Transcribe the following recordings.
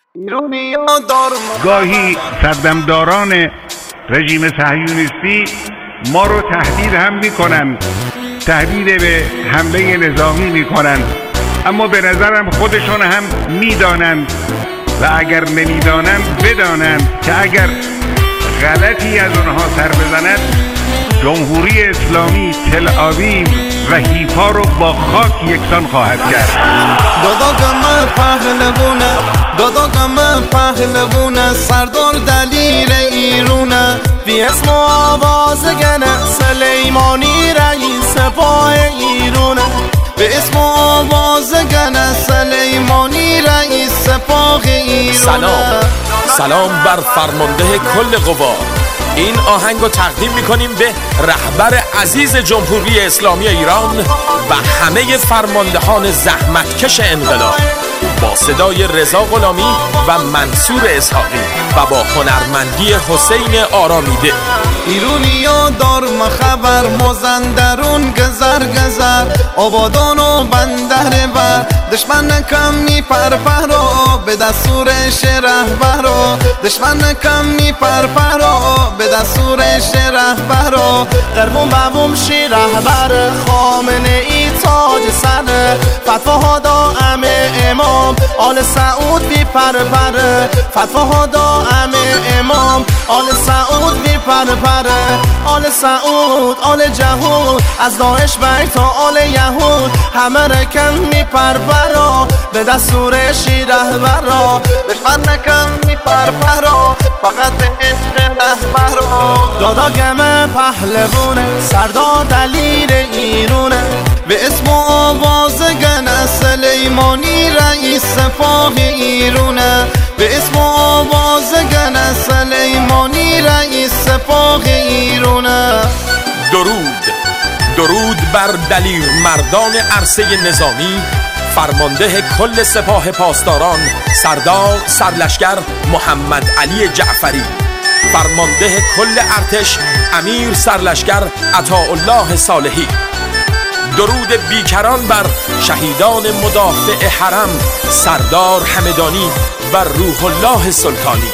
گاهی سردمداران رژیم صهیونیستی ما رو تهدید هم میکنن، تهدید به حمله نظامی میکنن، اما به نظرم خودشون هم میدانند و اگر نمیدانند بدانند که اگر غلطی از اونها سر بزند جمهوری اسلامی تل آویو و حیفا رو با خاک یکسان خواهد کرد. داداغم پهلوونه سردار دلیر ایرونه بی اسم و آوازگنه سلیمانی رئیس سپاه ایرونه به اسم و آوازگنه سلیمانی رئیس سپاه ایرونه. سلام بر فرمانده کل قوا. این آهنگ رو تقدیم میکنیم به رهبر عزیز جمهوری اسلامی ایران و همه فرماندهان زحمتکش انقلاب با صدای رضا غلامی و منصور اسحاقی و با هنرمندی حسین آرامیده. ایرونیا دارم خبر مازندرون گذر آبادان و بندر بر دشمن کم میپرپرا به دستورش رهبرا دشمن کم میپرپرا به دستورش رهبرا قربون بابوم شی رهبر خامنه ای تاج سر فتواها دائم امام آل سعود بی پرپر فتواها دائم امام آل سعود بی پرپر آل سعود آل جهود از داعش بیت تا آل یهود همه رکن می پرپرا به دستورش رهبرا دشمن نکن می پرپرا فقط به عشق رهبرا. داداغم پهلوونه سردار دلیر ایرونه به اسم و آوازگنه سلیمانی رئیس سپاه ایرونه به اسم و آوازگنه سلیمانی رئیس سپاه ایرونه. درود بر دلیر مردان عرصه نظامی، فرمانده کل سپاه پاسداران سردار سرلشکر محمد علی جعفری، فرمانده کل ارتش امیر سرلشکر عطاالله صالحی. درود بیکران بر شهیدان مدافع حرم سردار همدانی و روح الله سلطانی.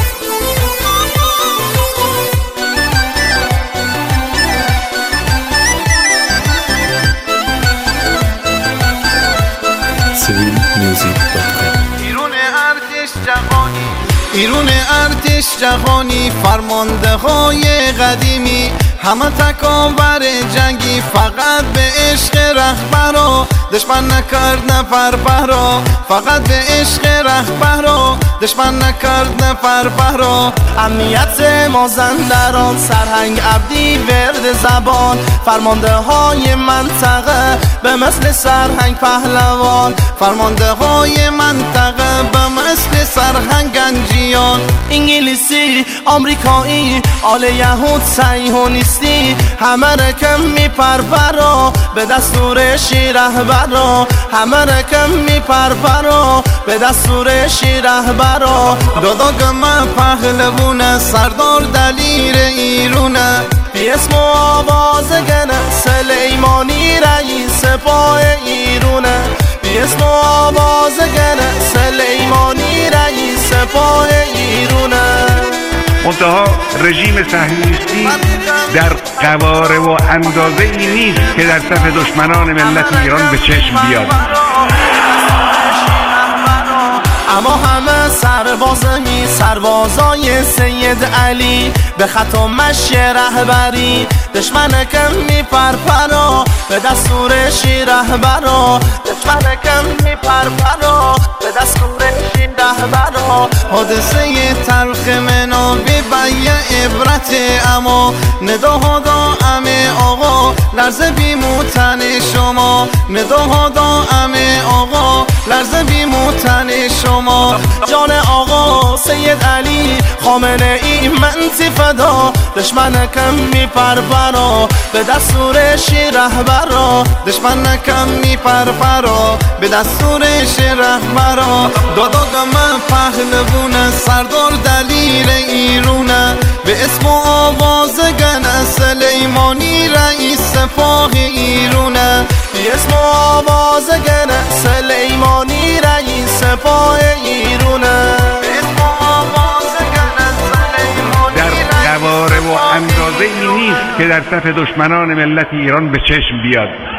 ایرون ارتش جهانی فرمانده های قدیمی همه تکاور جنگی فقط به عشق رهبرا دشمن نکرد نپرپرا فقط به عشق رهبرا دشمن نکرد نپرپرا. امنیت مازندران سرهنگ عبدی ورد زبان فرمانده های منطقه به مثل سرهنگ پهلوان فرمانده های منطقه به مثل سرهنگ گنجیان انگلیسی آمریکایی آل یهود صهیونیستی همه رکم میپرپرا به دستورش رهبرا همه رکم میپرپرا به دستورش رهبرا. داداغم پهلوونه سردار دلیر ایرونه بی اسم و آوازگنه سلیمانی رئیس سپاه ایرونه بی اسم و آوازگنه سلیمانی رئیس سپاه ایرونه. منتها رژیم صهیونیستی در قواره و اندازه ای نیست که در صف دشمنان ملت ایران به چشم بیاد. اما همه سربازای سید علی به خط و مشی رهبری دشمن کم میپرپرا به دستورش رهبرا دشمن کم میپرپرا به دستورش رهبرا. حادثه تلخ منابی بیه عبرت اما نداها دائم آقا لرزه بیموتن شما نداها دائم آقا لرزه بیموتن شما. جان آقا سید علی خامنه ای منتی فدا دشمن کم میپرپرا به دستورش رهبرا دشمن کم میپرپرا به دستورش رهبرا. داداغم پهلوونه سردار دلیر ایرونه به اسم و آوازگنه سلیمانی رئیس سپاه ایرونه به اسم و آوازگنه سلیمانی رئیس سپاه ایرونه. که در صف دشمنان ملت ایران به چشم بیاد.